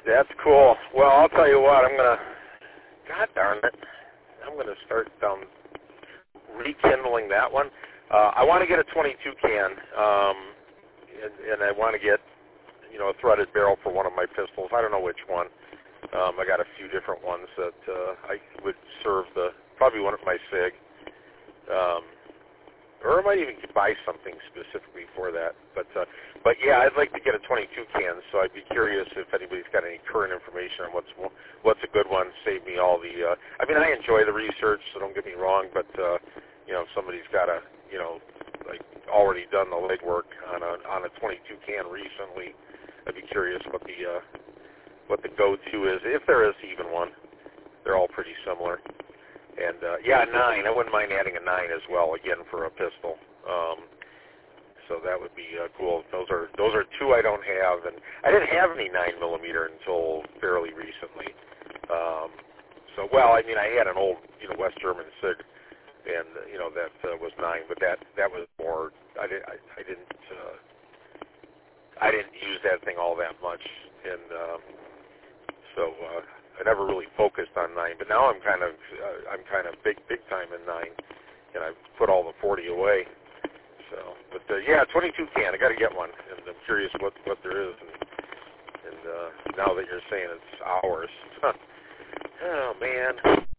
That's cool. Well, I'll tell you what, God darn it, I'm going to start rekindling that one. I want to get a 22 can, and I want to get, a threaded barrel for one of my pistols. I don't know which one. I got a few different ones that I would serve probably one of my SIG. Or I might even buy something specifically for that. But yeah, I'd like to get a 22 can, so I'd be curious if anybody's got any current information on what's a good one. Save me all the. I enjoy the research, so don't get me wrong. But if somebody's got already done the legwork on a 22 can recently, I'd be curious what the go-to is, if there is even one. They're all pretty similar. And, 9. I wouldn't mind adding a 9 as well, again, for a pistol. So that would be cool. Those are two I don't have. And I didn't have any 9mm until fairly recently. I had an old, West German SIG, and, that was 9. But that was more, I didn't use that thing all that much. And so I never really focused on 9, but now I'm kind of big time in 9, and I've put all the 40 away. So, but 22 can. I got to get one, and I'm curious what there is. And now that you're saying it's hours, oh man.